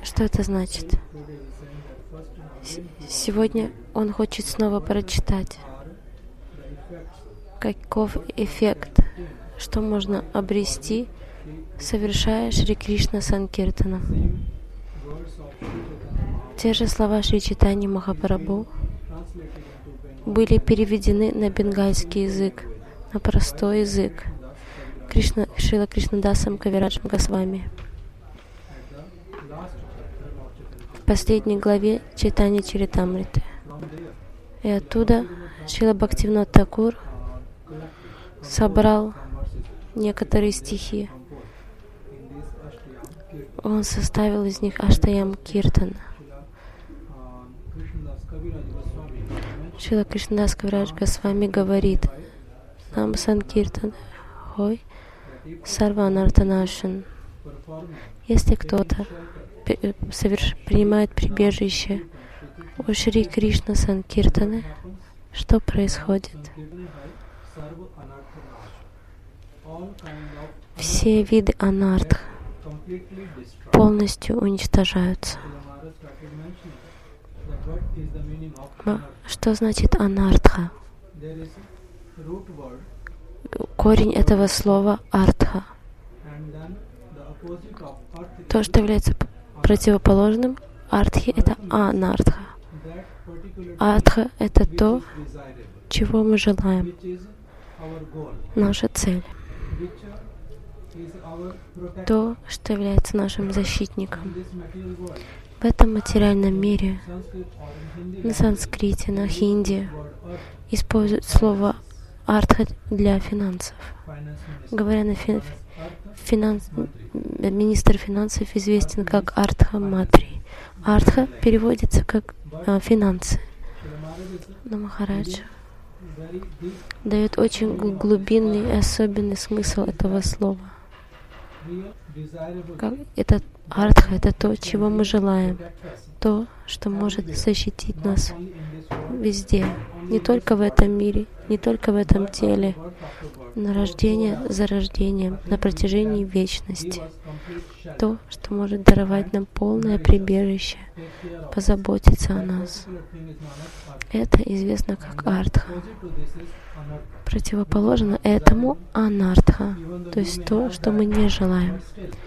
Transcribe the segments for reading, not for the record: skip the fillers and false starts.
Что это значит? Сегодня он хочет снова прочитать, каков эффект, что можно обрести, совершая Шри Кришна Санкиртана. Те же слова Шри Чайтаньи Махапрабху были переведены на бенгальский язык, на простой язык, Шрила Кришнадасом Кавираджем Госвами. В последней главе Чайтанья Чаритамриты. И оттуда Шрила Бхактивинод Такур собрал некоторые стихи. Он составил из них Аштаям Киртан. Шрила Кришнадас Кавирадж Госвами говорит нам Санкиртан Хой Сарва Анартанашан. Если кто-то принимает прибежище у Шри Кришна Санкиртаны, что происходит? Все виды анартх полностью уничтожаются. Что значит анартха? Корень этого слова артха. То, что является противоположным артхи, это анартха. Артха — это то, чего мы желаем. Наша цель. То, что является нашим защитником. В этом материальном мире, на санскрите, на хинди, используют слово артха для финансов. Говоря на министр финансов известен как Артха Матри. Артха переводится как финансы. Но Махарадж дает очень глубинный и особенный смысл этого слова. Это артха — это то, чего мы желаем, то, что может защитить нас везде, не только в этом мире, не только в этом теле, но рождение за рождением, на протяжении вечности. То, что может даровать нам полное прибежище, позаботиться о нас. Это известно как артха. Противоположно этому анартха, то есть то, что мы не желаем.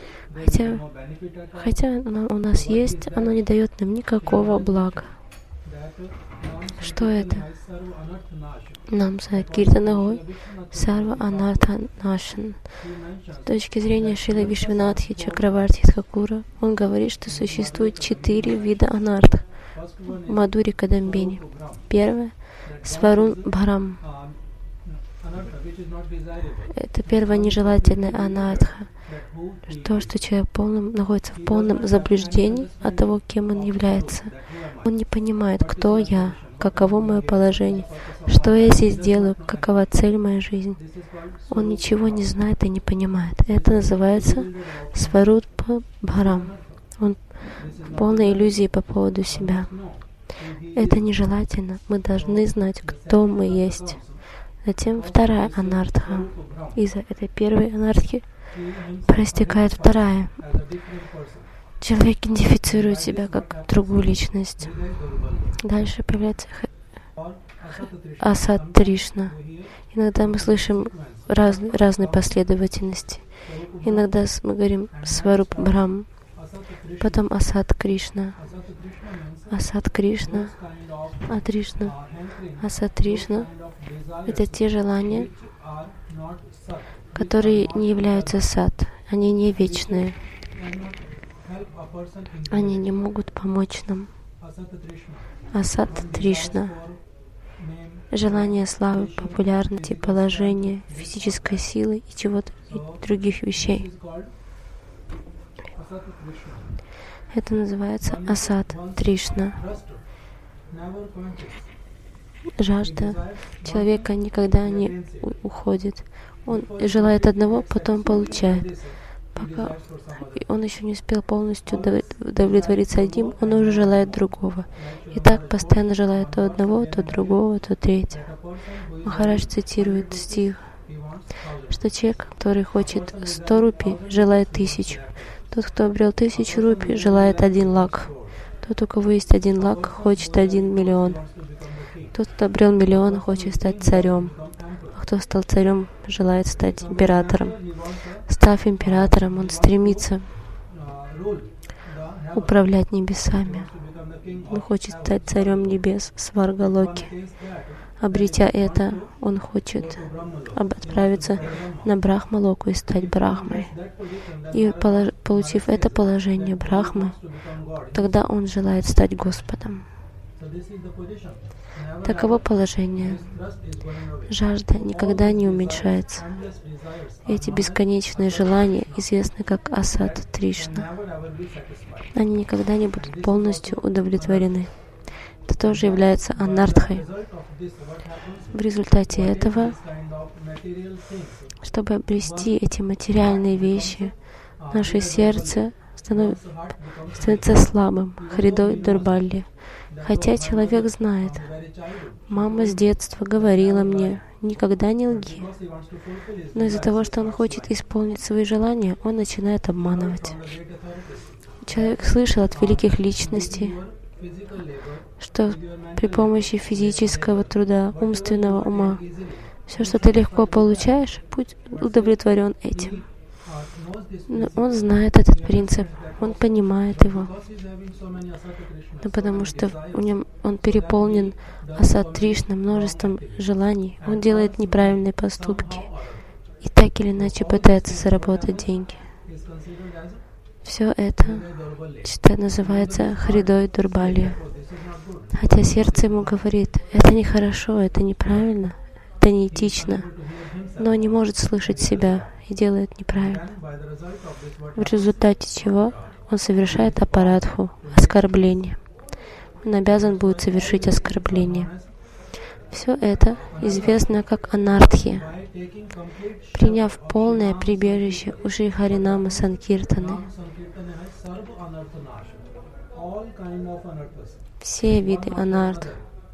Хотя у нас есть, оно не дает нам никакого блага. Что это? Нам Санкиртанагой Сарва Анарта Нашан. С точки зрения Шрилы Вишванатхи Чакраварти Тхакура, он говорит, что существует 4 вида анарт в Мадхури Кадамбини. Первое — Сварун Бхарам. Это первая нежелательная анартха. То, что человек находится в полном заблуждении от того, кем он является. Он не понимает, кто я, каково мое положение, что я здесь делаю, какова цель моей жизни. Он ничего не знает и не понимает. Это называется Сварупа Бхарам. Он в полной иллюзии по поводу себя. Это нежелательно. Мы должны знать, кто мы есть. Затем вторая анартха. Из-за этой первой анартхи проистекает вторая. Человек идентифицирует себя как другую личность. Дальше появляется Асат Тришна. Иногда мы слышим разные последовательности. Иногда мы говорим Сваруп Брахм, потом Асат Кришна. Асат Кришна, Атришна. Асат Тришна — это те желания, которые не являются сад. Они не вечные. Они не могут помочь нам. Асат Тришна — желание славы, популярности, положения, физической силы и чего-то других вещей. Это называется Асат Тришна. Жажда человека никогда не уходит. Он желает одного, потом получает. Пока он еще не успел полностью удовлетвориться одним, он уже желает другого. И так постоянно желает то одного, то другого, то третьего. Махарадж цитирует стих, что человек, который хочет 100 рупий, желает 1000. Тот, кто обрел 1000 рупий, желает 1 лак. Тот, у кого есть 1 лак, хочет 1 миллион. Тот, кто обрел 1 миллион, хочет стать царем. А кто стал царем, желает стать императором. Став императором, он стремится управлять небесами. Он хочет стать царем небес в Сваргалоке. Обретя это, он хочет отправиться на Брахмалоку и стать Брахмой. И получив это положение Брахмы, тогда он желает стать Господом. Таково положение. Жажда никогда не уменьшается. Эти бесконечные желания известны как Асат Тришна. Они никогда не будут полностью удовлетворены. Это тоже является анартхой. В результате этого, чтобы обрести эти материальные вещи, наше сердце становится слабым, хридой дурбалли. Хотя человек знает, мама с детства говорила мне, никогда не лги. Но из-за того, что он хочет исполнить свои желания, он начинает обманывать. Человек слышал от великих личностей, что при помощи физического труда, умственного ума, все, что ты легко получаешь, будь удовлетворен этим. Но он знает этот принцип, он понимает его. Но потому что он переполнен асат тришна, множеством желаний, он делает неправильные поступки и так или иначе пытается заработать деньги. Все это называется хридой дурбалия. Хотя сердце ему говорит, это нехорошо, это неправильно, это неэтично, но не может слышать себя и делает неправильно. В результате чего он совершает апарадху, оскорбление. Он обязан будет совершить оскорбление. Все это известно как анартхи. Приняв полное прибежище у Шри Харинама Санкиртаны, все виды анарт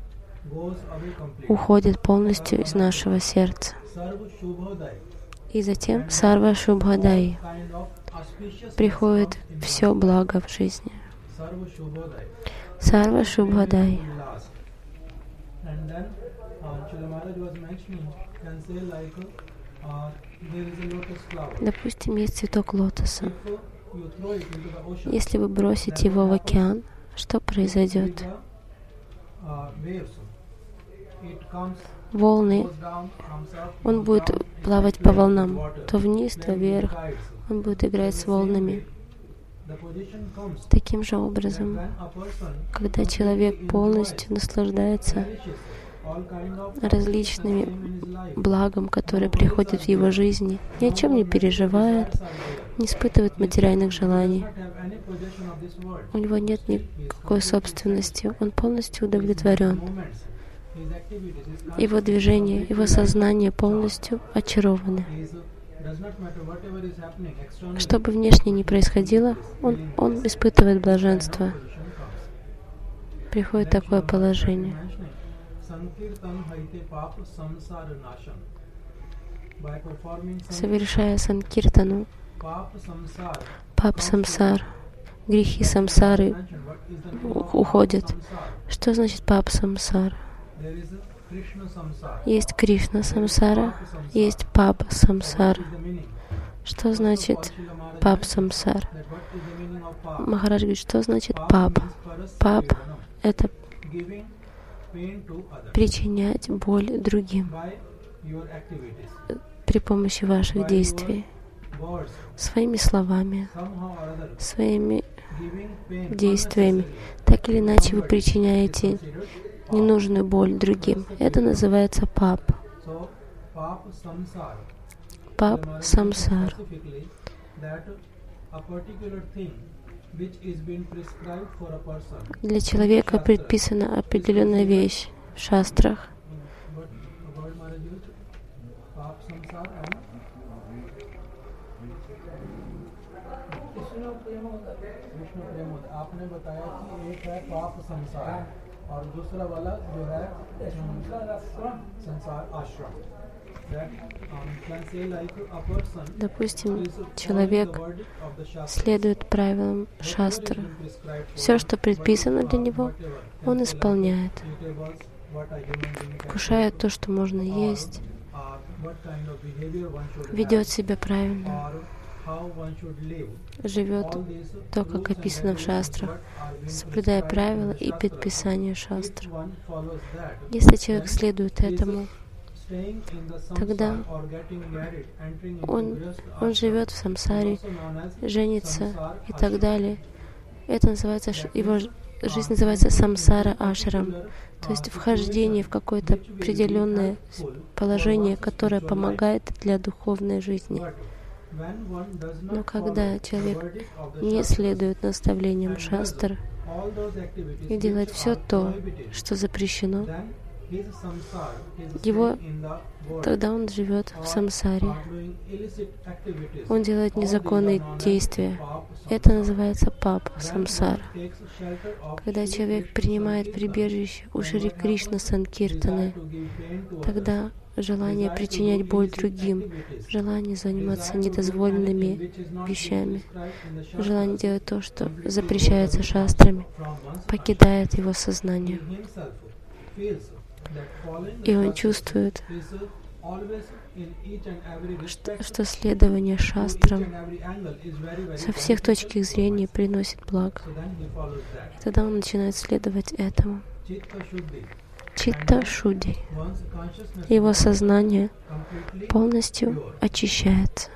уходят полностью из нашего сердца. И затем сарва шубхадай приходит все благо в жизни. Сарва шубхадай. Допустим, есть цветок лотоса. Если вы бросите его в океан, что произойдет? Волны, он будет плавать по волнам, то вниз, то вверх, он будет играть с волнами. Таким же образом, когда человек полностью наслаждается различными благом, которые приходят в его жизни, ни о чем не переживает, не испытывает материальных желаний. У него нет никакой собственности, он полностью удовлетворен. Его движение, его сознание полностью очарованы. Что бы внешне ни происходило, он испытывает блаженство. Приходит такое положение. Совершая санкиртану, пап самсар, грехи самсары уходят. Что значит пап самсар? Есть Кришна самсара, есть пап самсара. Что значит пап самсар? Махарадж говорит, что значит пап? Пап — это причинять боль другим при помощи ваших действий, своими словами, своими действиями. Так или иначе вы причиняете ненужную боль другим. Это называется пап. Пап самсар. Для человека предписана определенная вещь в шастрах. Допустим, человек следует правилам шастры. Все, что предписано для него, он исполняет. Вкушает то, что можно есть, ведет себя правильно, живет то, как описано в шастрах, соблюдая правила и предписания шастр. Если человек следует этому, тогда он живет в самсаре, женится и так далее. Это называется, его жизнь называется самсара ашрам, то есть вхождение в какое-то определенное положение, которое помогает для духовной жизни. Но когда человек не следует наставлениям шастр и делает все то, что запрещено, тогда он живет в самсаре. Он делает незаконные действия. Это называется пап, самсара. Когда человек принимает прибежище у Шри Кришна Санкиртаны, тогда желание причинять боль другим, желание заниматься недозволенными вещами, желание делать то, что запрещается шастрами, покидает его сознание. И он чувствует, что следование шастрам со всех точек зрения приносит благо. И тогда он начинает следовать этому. Читта шудди. Его сознание полностью очищается.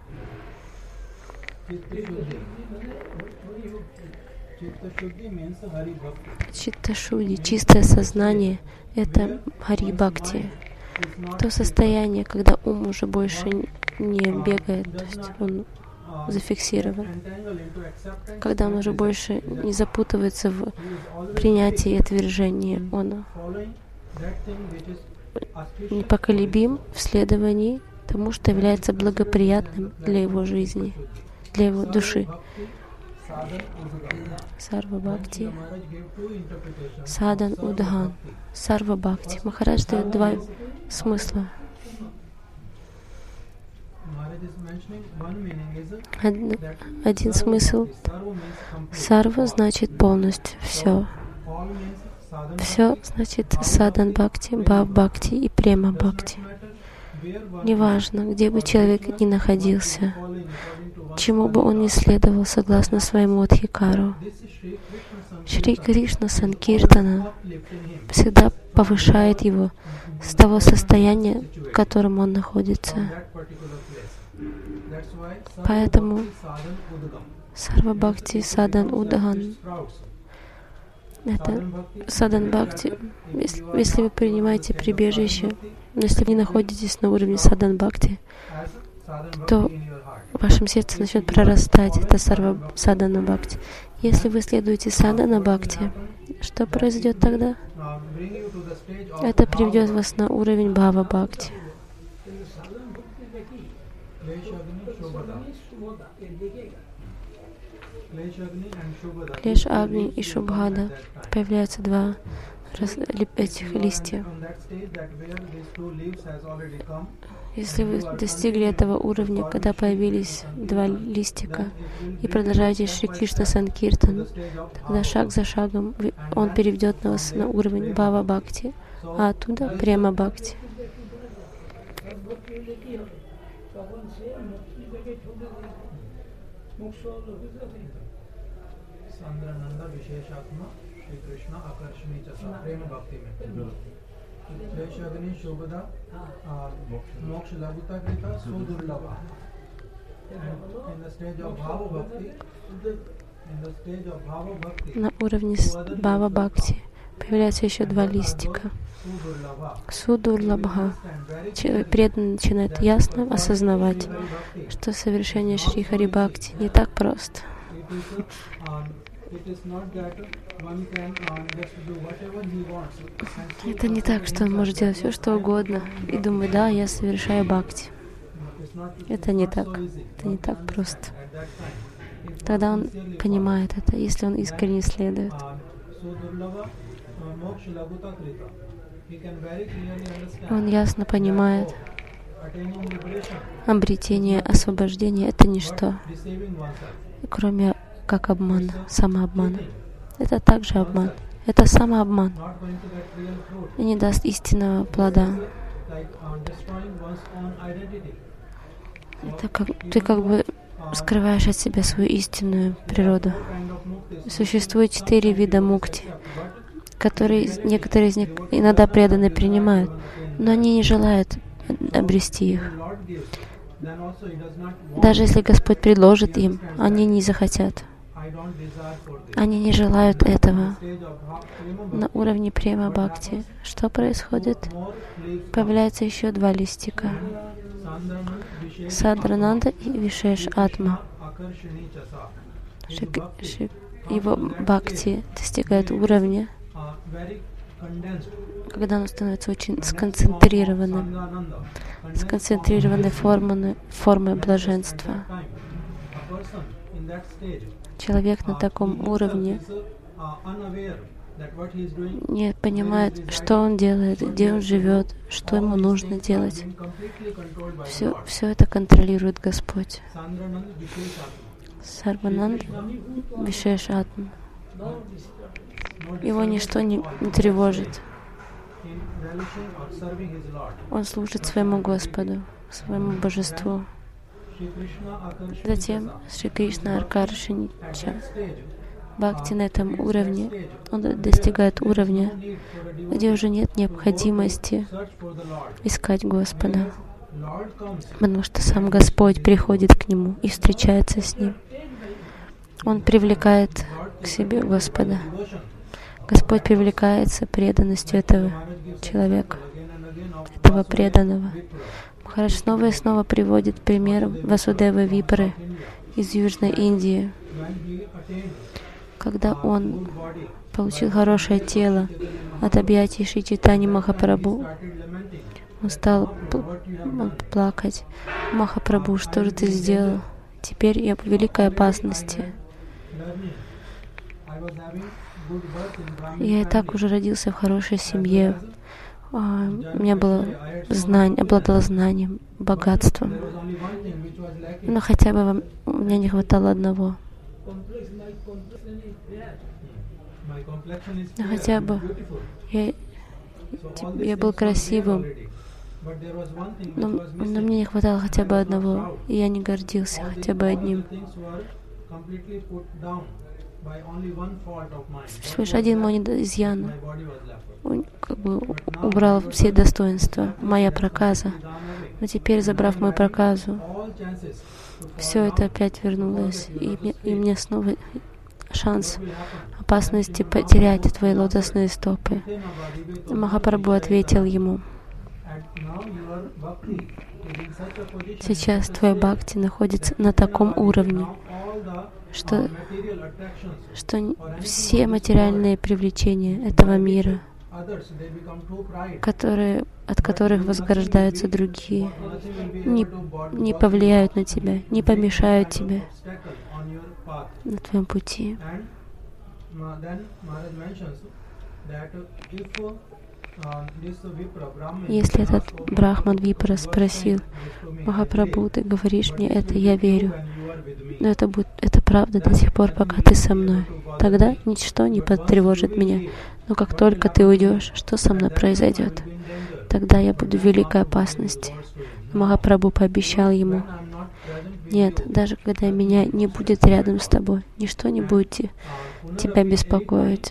Читта шудди, чистое сознание, это Хари Бхакти. То состояние, когда ум уже больше не бегает, то есть он зафиксирован, когда он уже больше не запутывается в принятии и отвержении, он непоколебим в следовании тому, что является благоприятным для его жизни, для его души. Сарва Бхакти, Садан Удхан, Сарва Бхакти. Махарадж дает два смысла. Один смысл. Сарва значит полностью, все. Все значит Садан Бхакти, Бхав Бхакти и Према Бхакти. Неважно, где бы человек ни находился, чему бы он ни следовал согласно своему Адхикару, Шри Кришна Санкиртана всегда повышает его с того состояния, в котором он находится. Поэтому Сарва Бхакти Садан Удхан. Это Садан Бхакти. Если вы принимаете прибежище, если вы не находитесь на уровне Садан Бхакти, то в вашем сердце начнет прорастать это Сарва Садана Бхакти. Если вы следуете Садана Бхакти, что произойдет тогда? Это приведет вас на уровень Бхава Бхакти. Клеш Агни и Шубхада. Появляются два этих листья. Если вы достигли этого уровня, когда появились два листика, и продолжаете Шри Кришна Санкиртан, тогда шаг за шагом он переведет нас на уровень Бхава Бхакти, а оттуда Према Бхакти. На уровне Бхава Бхакти появляются еще два листика. Судурлабха. Преданный начинает ясно осознавать, что совершение Шри Хари Бхакти не так просто. Это не так, что он может делать все, что угодно, и думать, да, я совершаю бхакти. Это не так. Это не так просто. Тогда он понимает это, если он искренне следует. Он ясно понимает, Обретение освобождения — это ничто, кроме как обмана, самообмана. Это также обман. Это самообман. И не даст истинного плода. Это как ты как бы скрываешь от себя свою истинную природу. Существует 4 вида мукти, которые некоторые из них иногда преданные принимают, но они не желают обрести их. Даже если Господь предложит им, они не захотят. Они не желают этого. На уровне према бхакти что происходит? Появляется еще 2 листика. Садхананда и Вишеш Атма. Его бхакти достигает уровня, когда оно становится очень сконцентрированным, сконцентрированной формой блаженства. Человек на таком уровне не понимает, что он делает, где он живет, что ему нужно делать. Все это контролирует Господь. Сарвананд Вишеш Атма. Его ничто не тревожит. Он служит своему Господу, своему Божеству. Затем Шри Кришна Аркаршинича. Бхакти на этом уровне, он достигает уровня, где уже нет необходимости искать Господа, потому что сам Господь приходит к нему и встречается с ним. Он привлекает к себе Господа. Господь привлекается преданностью этого человека, этого преданного. Махарадж снова и снова приводит пример Васудевы Випры из Южной Индии. Когда он получил хорошее тело от объятий Шри Чайтаньи Махапрабху, он стал плакать. «Махапрабху, что же ты сделал? Теперь я в великой опасности. Я и так уже родился в хорошей семье. У меня обладала знанием, богатством. Но хотя бы мне не хватало одного. Но хотя бы я был красивым, но мне не хватало хотя бы одного, и я не гордился хотя бы одним. Всего лишь один мой изъян. Он как бы убрал все достоинства, моя проказа. Но теперь, забрав мою проказу, все это опять вернулось, и мне снова шанс опасности потерять твои лотосные стопы. Махапрабху ответил ему: сейчас твой бхакти находится на таком уровне, что все материальные привлечения этого мира, от которых возграждаются другие, не повлияют на тебя, не помешают тебе на твоем пути. Если этот Брахман Випра спросил: Махапрабху, ты говоришь мне это, я верю, но это правда до тех пор, пока ты со мной. Тогда ничто не потревожит меня. Но как только ты уйдешь, что со мной произойдет? Тогда я буду в великой опасности. Махапрабху пообещал ему: нет, даже когда меня не будет рядом с тобой, ничто не будет тебя беспокоить.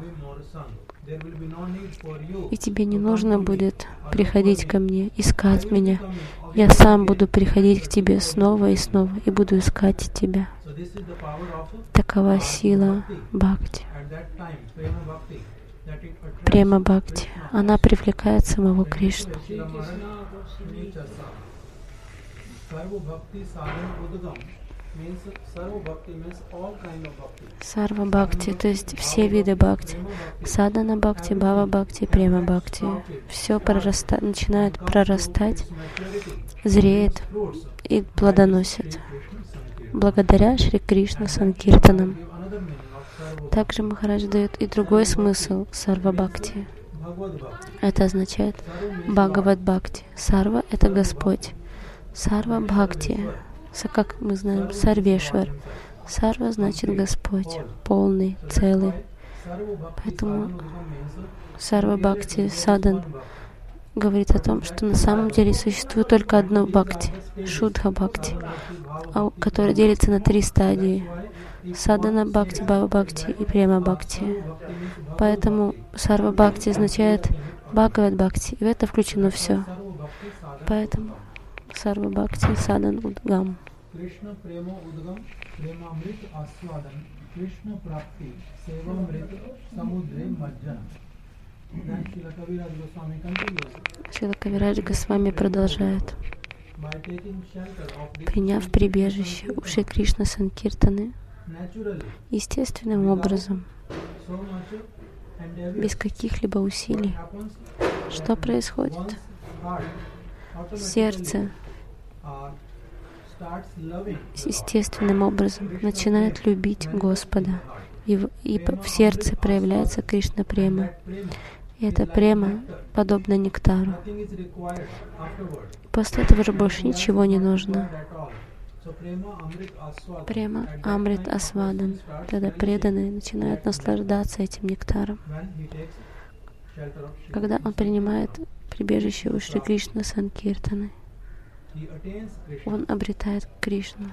И тебе не нужно будет приходить ко мне, искать меня. Я сам буду приходить к тебе снова и снова и буду искать тебя. Такова сила бхакти. Према бхакти. Она привлекает самого Кришну. Сарва бхакти, то есть все виды бхакти. Садана бхакти, бхава бхакти, према бхакти. Все начинает прорастать, зреет и плодоносит. Благодаря Шри Кришна Санкиртанам. Также Махарадж дает и другой смысл сарва бхакти. Это означает Бхагавад Бхакти. Сарва — это Господь. Сарва Бхакти, как мы знаем, Сарвешвар. Сарва значит Господь, полный, целый. Поэтому Сарва Бхакти Садан говорит о том, что на самом деле существует только одно Бхакти, Шудха Бхакти, которое делится на 3 стадии. Садана Бхакти, Бхава Бхакти и Према Бхакти. Поэтому Сарва Бхакти означает Бхагавад Бхакти, и в это включено все. Поэтому Сарва Бхакти Садан Удгам. Шрила Кавирадж Госвами продолжает. Приняв прибежище у Шри Кришна Санкиртаны, естественным образом, без каких-либо усилий, что происходит? Сердце естественным образом начинает любить Господа, и в сердце проявляется Кришна према. И эта према подобна нектару. После этого же больше ничего не нужно. Према Амрит Асвадан. Тогда преданные начинают наслаждаться этим нектаром. Когда он принимает прибежище у Шри Кришна Санкиртаны, он обретает Кришну.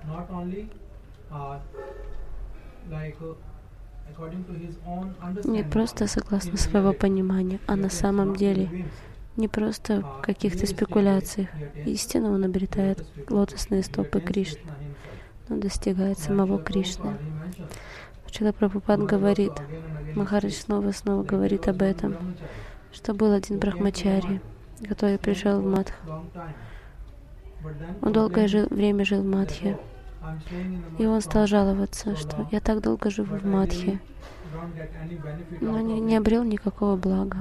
Не просто согласно своего понимания, а на самом деле, не просто в каких-то спекуляциях. Истинно он обретает лотосные стопы Кришны, но достигает самого Кришны. Шрила Прабхупад говорит, Махарадж снова и снова говорит об этом, что был один брахмачари, который пришел в Мадх. Он долгое время жил в Мадхе. И он стал жаловаться, что я так долго живу в Мадхе, но не обрел никакого блага.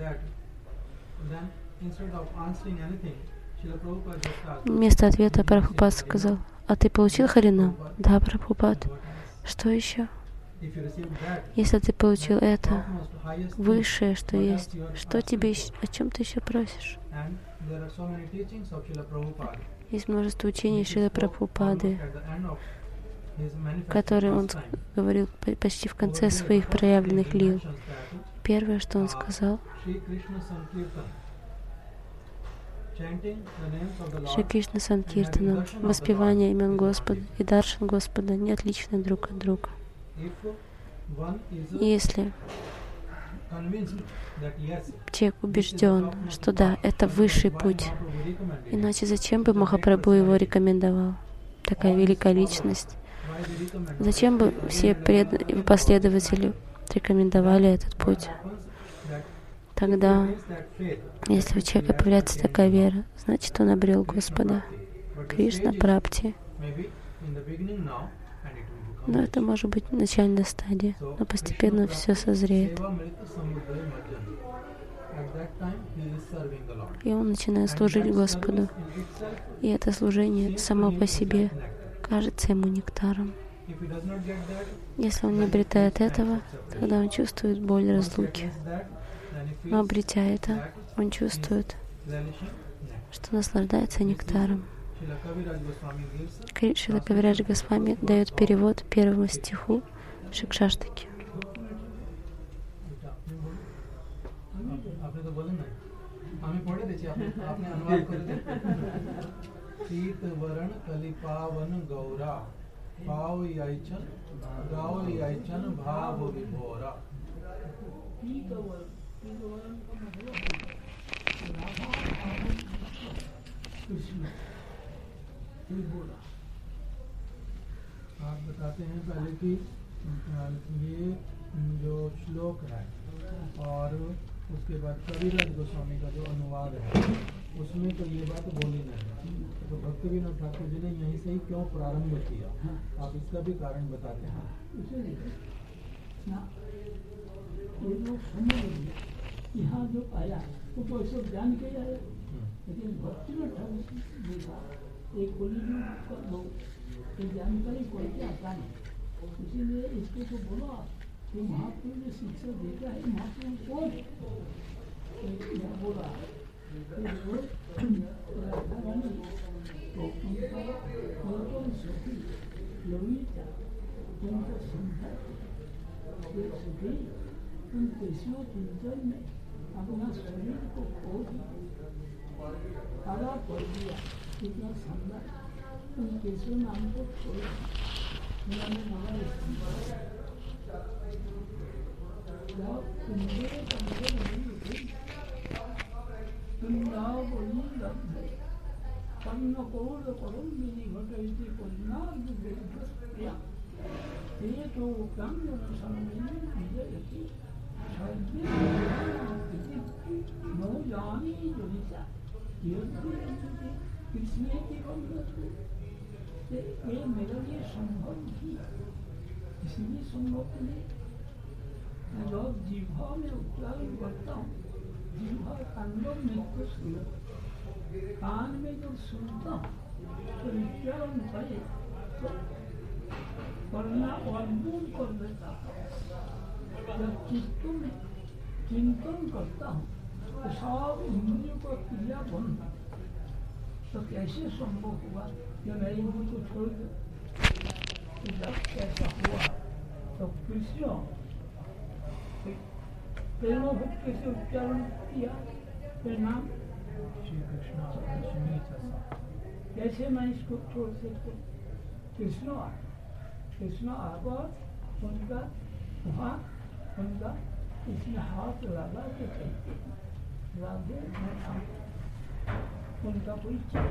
Вместо ответа Прабхупад сказал, а ты получил Харинам? Да, Прабхупад. Что еще? Если ты получил это, высшее, что есть, что тебе, о чем ты еще просишь? Есть множество учений Шрилы Прабхупады, которые он говорил почти в конце своих проявленных лил. Первое, что он сказал, Шри Кришна Санкиртана, воспевание имен Господа и даршан Господа не отличны друг от друга. Если человек убежден, что да, это высший путь, иначе зачем бы Махапрабху его рекомендовал? Такая великая личность. Зачем бы все последователи рекомендовали этот путь? Тогда, если у человека появляется такая вера, значит, он обрел Господа, Кришна Прапти. Но это может быть начальная стадия, но постепенно все созреет. И он начинает служить Господу. И это служение само по себе кажется ему нектаром. Если он не обретает этого, тогда он чувствует боль разлуки. Но обретя это, он чувствует, что наслаждается нектаром. Шрила Кавирадж Госвами дает перевод первому стиху Шикшаштаки. आप बताते हैं पहले कि ये जो श्लोक है और उसके बाद कविराज गोस्वामी का जो अनुवाद है उसमें तो ये बात बोली नहीं। तो भक्तिविनोद ठाकुर जी ने यहीं से ही क्यों प्रारंभ किया, आप इसका भी कारण बताते हैं। यहाँ जो आया वो तो सब जान के आया, लेकिन भक्तिविनोद ठाकुर जी का एक जानकारी कोई के आता नहीं, इसीलिए इसको तो बोलो आप ये महाप्रभु ने शिक्षा देता है, महाप्रभु कौन है? मैं बोला राधा रानी तो उनका गौतम सखी ललिता, उनका सुंदर ये सखी उन कृष्ण चिंतन में अपना शरीर को खो दिया, काला कर दिया, इतना सुंदर उन केशव नाम को छोड़ उन्होंने हमारे ये मेरे लिए संभव नहीं, इसलिए संभव नहीं। मैं जब जिह्वा में उच्चारण करता हूँ, जिह्वा तांडव में तो सुनो, कान में जब सुनता हूँ तो उच्चारण करे तो करना और मूल कर देता हूँ। जब चित्त में चिंतन करता हूँ तो सब इंद्रियों का क्रिया बंद, तो कैसे संभव हुआ कि मैं इंद्रियों को छोड़ दूँ? जब कैसा हुआ तो कृष्ण प्रेमो भक्त कैसे उच्चारण किया, फिर नाम श्री कृष्ण कैसे मैं इसको छोड़ सकता? कृष्ण आकर उनका वहाँ उनका इसमें हाथ लगा के कहते राधे मैं उनका कोई चीज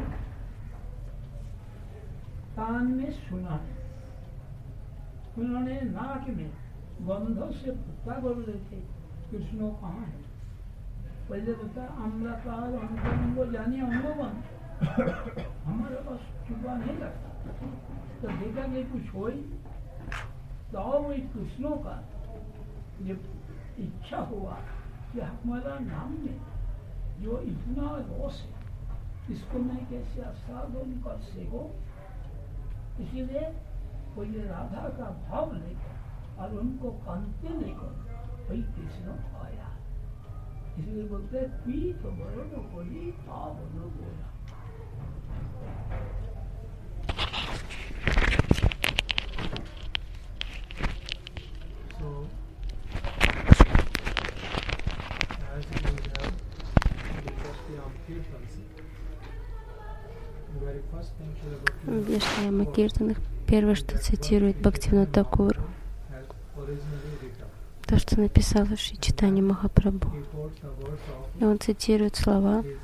कान में सुना, उन्होंने नाक में गंधों से पता कर लेते कृष्ण कहाँ है। पहले बता अम्रपाल अंगो जानिए अंगोवन हमारे पास चुपा नहीं लगता, तो देखा कि कुछ हो ही तो वही कृष्णों का ये इच्छा हुआ कि हमारा नाम में जो इतना रोष है इसको मैं कैसे आस्वादन कर सको, इसीलिए वो ये राधा का भाव लेकर और उनको कांति लेकर वही कृष्ण आया। इसलिए बोलते पीठ बरन बोली ता बनो बोला। So, as we have discussed on Kirtans, the very first thing Srila В Вишнаяма Киртанах первое, что цитирует Бхактивинода Такур, has originally written. то, что написал Шри Чайтанья Махапрабху. He quotes the words of И он цитирует слова his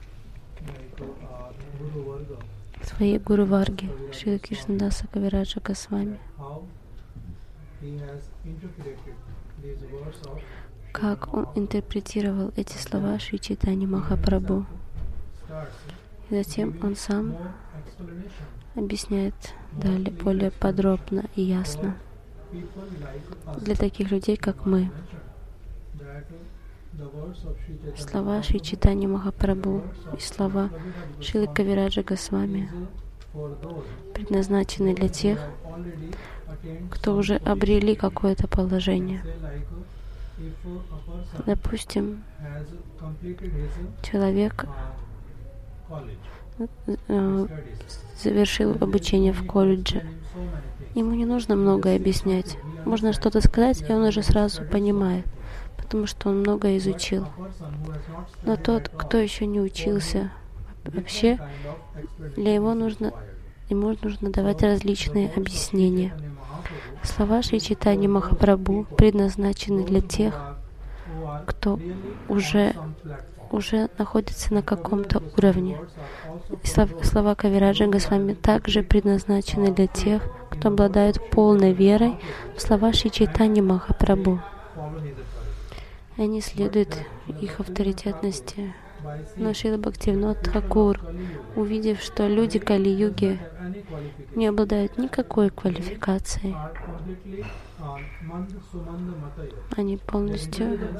Guru Varga, своей Гуру Варги, Шрила Кришнадаса Кавираджа Госвами, how he has interpreted these words of как он интерпретировал эти слова Шри Чайтаньи Махапрабху. starts И затем он сам more explanation. объясняет далее более подробно и ясно People like us для таких людей, как мы. mentioned that the words of Sri Chaitanya Слова Шри Чайтаньи Махапрабху и слова Шрилы Кавираджа Госвами for those предназначены для тех, who have already attained кто уже обрели какое-то положение. say like if a person Допустим, has completed his человек college э, studies, завершил обучение в колледже. so many things. Ему не нужно многое объяснять. Можно что-то сказать, и он уже сразу понимает, потому что он многое изучил. A person who has not Но studied тот, at кто all, еще не учился вообще, kind of explanation для него is нужно, required. ему нужно давать различные объяснения. Chaitanya Mahaprabhu, Слова Шри Чайтаньи Махапрабху предназначены для тех, who are кто really уже on some platform. уже находится на каком-то уровне. Words are also И слова Кавираджа Госвами также предназначены для тех, кто обладает полной верой в слова Шри Чайтаньи Махапрабху. follow his authority. И они следуют их авторитетности. By Но seeing Шрила Бхактивинода Тхакур, Kali Yuga увидев, что люди Кали-юги have any qualification, не обладают никакой квалификацией, are completely mand sumand mataya. они полностью, Their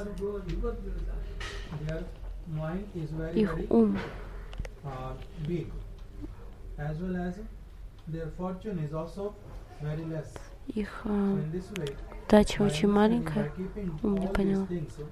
mind is very, их very ум big, as well as their fortune is also very less. их So in this way, удача очень маленькая, ум не понял.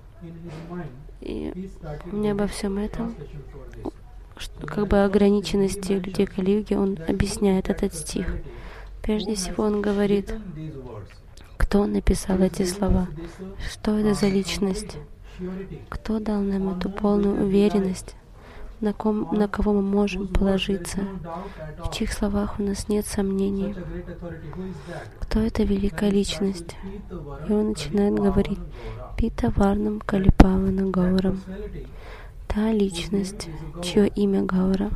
И мне обо всем этом, как бы ограниченности людей Кали-юги, он объясняет этот стих. Прежде всего он говорит, кто написал эти слова, что это за личность, кто дал нам эту полную уверенность, на кого мы можем положиться, в чьих словах у нас нет сомнений. Кто эта великая личность? И он начинает говорить Пита Варнам Калипавана Гаурам. Та личность, чье имя Гаура.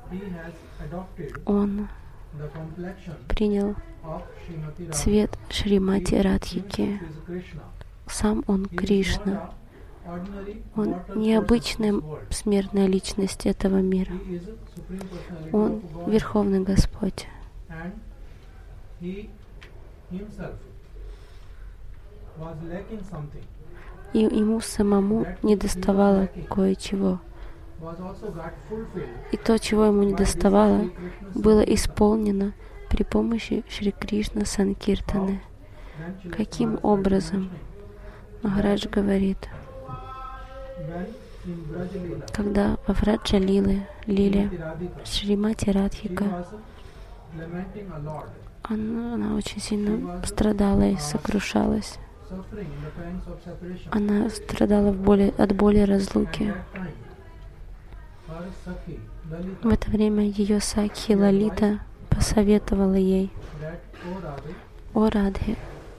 Он принял цвет Шримати Радхики. Сам он Кришна. Он необычная смертная личность этого мира. Он Верховный Господь. И ему самому недоставало кое-чего. И то, чего ему недоставало, было исполнено при помощи Шри Кришна Санкиртаны. Каким образом? Махарадж говорит, когда во Враджа Лиле Шримати Радхика, она очень сильно страдала и сокрушалась. Она страдала от боли разлуки. В это время ее Сакхи Лалита посоветовала ей: «О Радхе,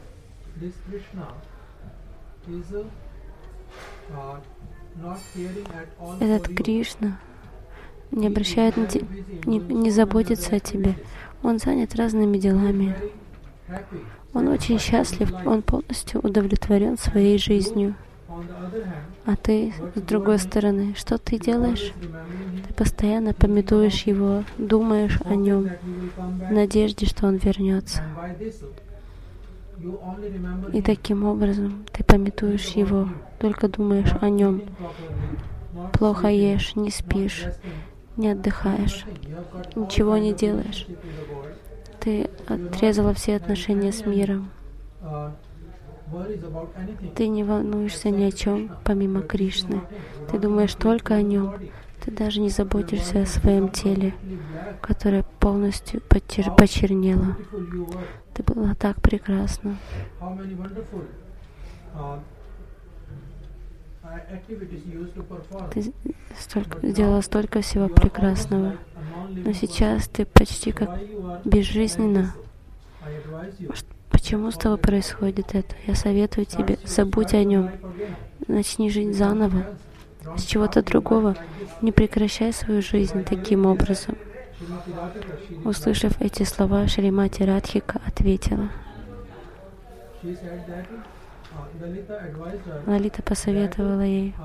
этот Кришна не обращает на тебя, не заботится о тебе. Он занят разными делами. Он очень счастлив, он полностью удовлетворен своей жизнью. А ты, с другой стороны, что ты делаешь? Ты постоянно памятуешь его, думаешь о нем, в надежде, что он вернется. И таким образом ты памятуешь его, только думаешь о нем. Плохо ешь, не спишь, не отдыхаешь, ничего не делаешь. Ты отрезала все отношения с миром. Ты не волнуешься ни о чем, помимо Кришны. Ты думаешь только о нем. Ты даже не заботишься о своем теле, которое полностью почернело. Ты была так прекрасна. Ты сделала столько всего прекрасного. Но сейчас ты почти как безжизненна. Почему с тобой происходит это? Я советую тебе, забудь о нем. Начни жить заново, с чего-то другого. Не прекращай свою жизнь таким образом. Услышав эти слова, Шримати Радхика ответила. Лалита посоветовала ей: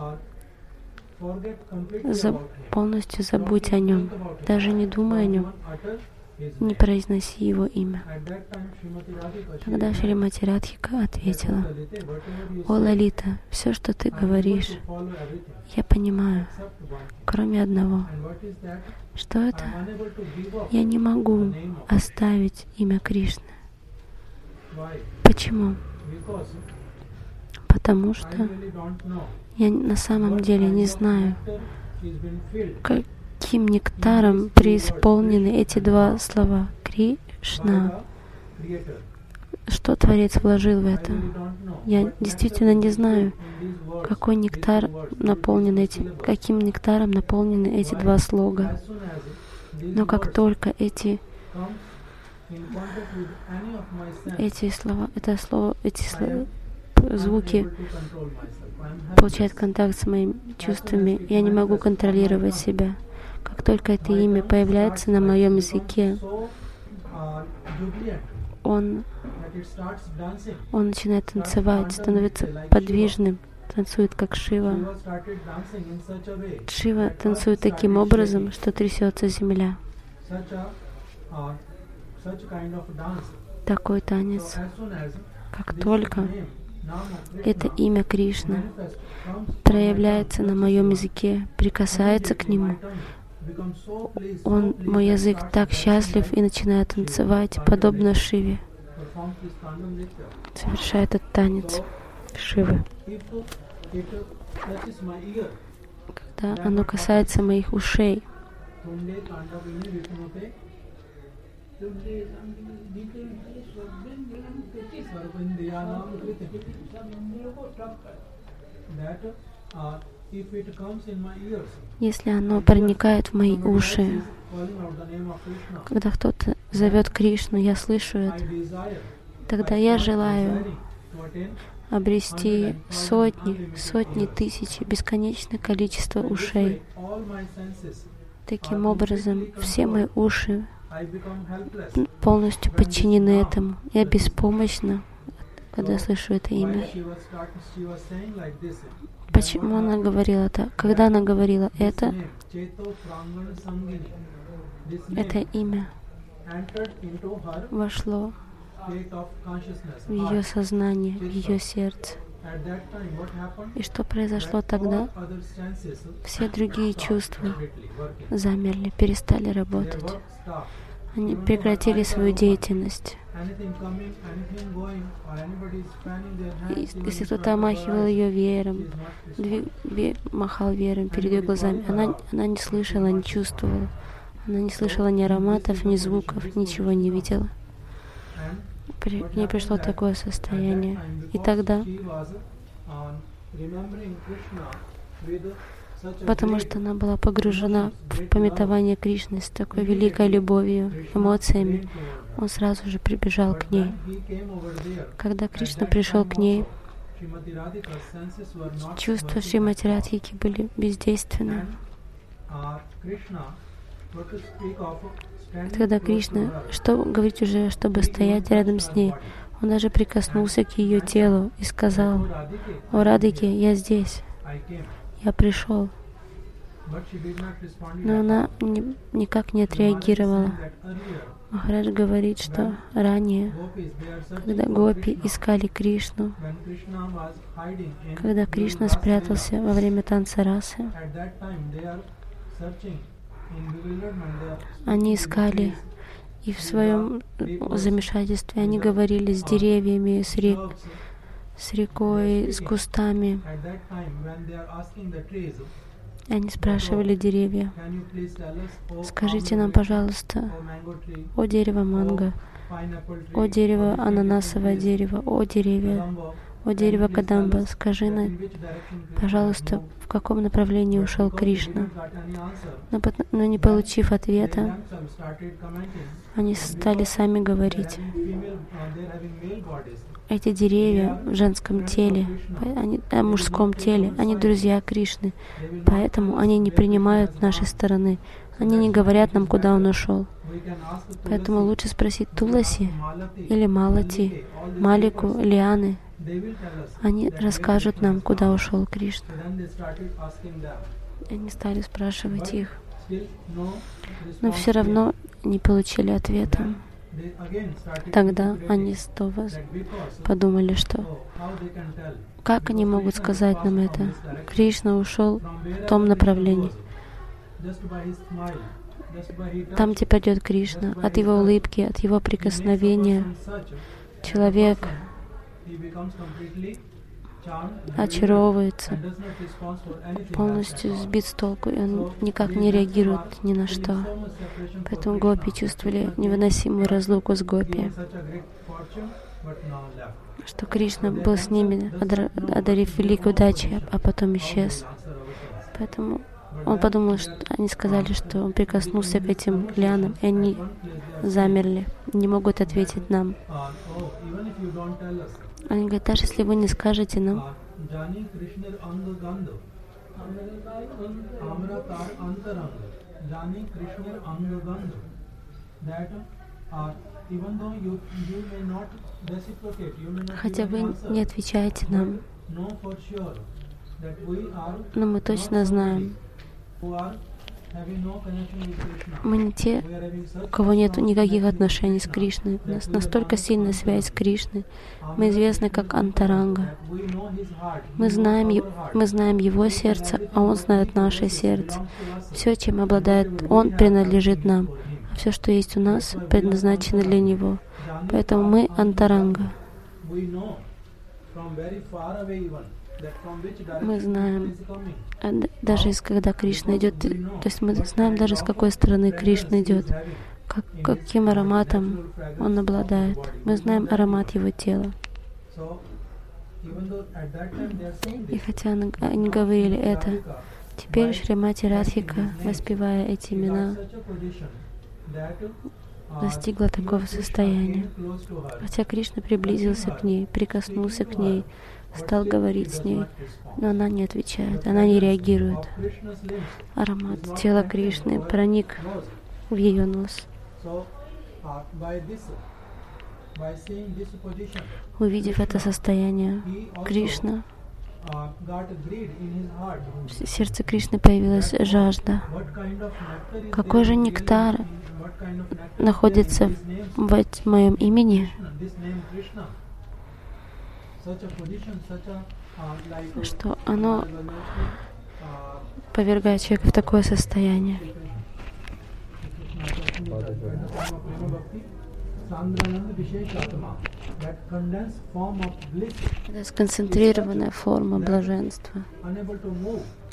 полностью забудь о нем, даже не думай о нем, не произноси его имя. Тогда Шримати Радхика ответила: «О, Лалита, все, что ты говоришь, я понимаю, кроме одного. Что это? Я не могу оставить имя Кришны. Почему? Потому что я на самом деле не знаю, каким нектаром преисполнены эти два слова Кришна. Что Творец вложил в это? Я действительно не знаю, каким нектаром наполнены эти два слога. Но как только эти звуки получают контакт с моими чувствами, я не могу контролировать себя. Как только это имя появляется на моем языке, он начинает танцевать, становится подвижным, танцует как Шива. Шива танцует таким образом, что трясется земля. Такой танец. Как только это имя Кришна проявляется на моем языке, прикасается к нему, мой язык так счастлив и начинает танцевать, подобно Шиве. совершает этот танец Шивы. Когда оно касается моих ушей, если оно проникает в мои уши, когда кто-то зовет Кришну, я слышу это, тогда я желаю обрести сотни тысяч, бесконечное количество ушей. Таким образом, все мои уши полностью подчинены этому. Я беспомощна, когда слышу это имя. Почему она говорила так? Когда она говорила это имя вошло в ее сознание, в ее сердце. И что произошло тогда? Все другие чувства замерли, перестали работать. Они прекратили свою деятельность. Если кто-то омахивал ее веером, махал веером перед ее глазами, она не слышала, не чувствовала. Она не слышала ни ароматов, ни звуков, ничего не видела. К ней пришло такое состояние. И тогда, потому что она была погружена в памятование Кришны с такой великой любовью, эмоциями, он сразу же прибежал к ней. Когда Кришна пришел к ней, чувства Шримати Радхики были бездейственны. Тогда Кришна, что говорить уже, чтобы стоять рядом с ней, он даже прикоснулся к ее телу и сказал: «О, Радхики, я здесь, я пришел». Но она никак не отреагировала. Махарадж говорит, что ранее, когда гопи искали Кришну, когда Кришна спрятался во время танца расы, они искали, и в своем замешательстве они говорили с деревьями, с рекой, с кустами. Они спрашивали деревья: «Скажите нам, пожалуйста, о дерево манго, о дерево ананасовое дерево, о деревья, о дерево кадамба, скажи нам, пожалуйста, в каком направлении ушел Кришна». Но не получив ответа, они стали сами говорить: эти деревья в женском теле, в мужском теле, они друзья Кришны, поэтому они не принимают нашей стороны, они не говорят нам, куда он ушел. Поэтому лучше спросить Туласи или Малати, Малику, Лианы. Они расскажут нам, куда ушел Кришна. Они стали спрашивать их, но все равно не получили ответа. Тогда они снова подумали, что как они могут сказать нам это? Кришна ушел в том направлении. Там, где пойдет Кришна, от его улыбки, от его прикосновения, человек очаровывается, полностью сбит с толку, и он никак не реагирует ни на что. Поэтому гопи чувствовали невыносимую разлуку с гопи, что Кришна был с ними, одарив великой удачей, а потом исчез. Поэтому он подумал, что они сказали, что он прикоснулся к этим лианам, и они замерли, не могут ответить нам. Они говорят: даже если вы не скажете нам, хотя вы не отвечаете нам, но мы точно знаем, мы не те, у кого нет никаких отношений с Кришной. У нас настолько сильная связь с Кришной. Мы известны как Антаранга. Мы знаем Его сердце, а Он знает наше сердце. Все, чем обладает Он, принадлежит нам. А все, что есть у нас, предназначено для Него. Поэтому мы антаранга. Мы знаем, даже когда Кришна идет, то есть мы знаем даже с какой стороны Кришна идет, каким ароматом он обладает. Мы знаем аромат его тела. И хотя они говорили это, теперь Шримати Радхика, воспевая эти имена, достигла такого состояния. Хотя Кришна приблизился к ней, прикоснулся к ней, стал говорить с ней, но она не отвечает, она не реагирует. Аромат тела Кришны проник в ее нос. Увидев это состояние, Кришна, в сердце Кришны появилась жажда. Какой же нектар находится в моем имени, что оно повергает человека в такое состояние. Это сконцентрированная форма блаженства,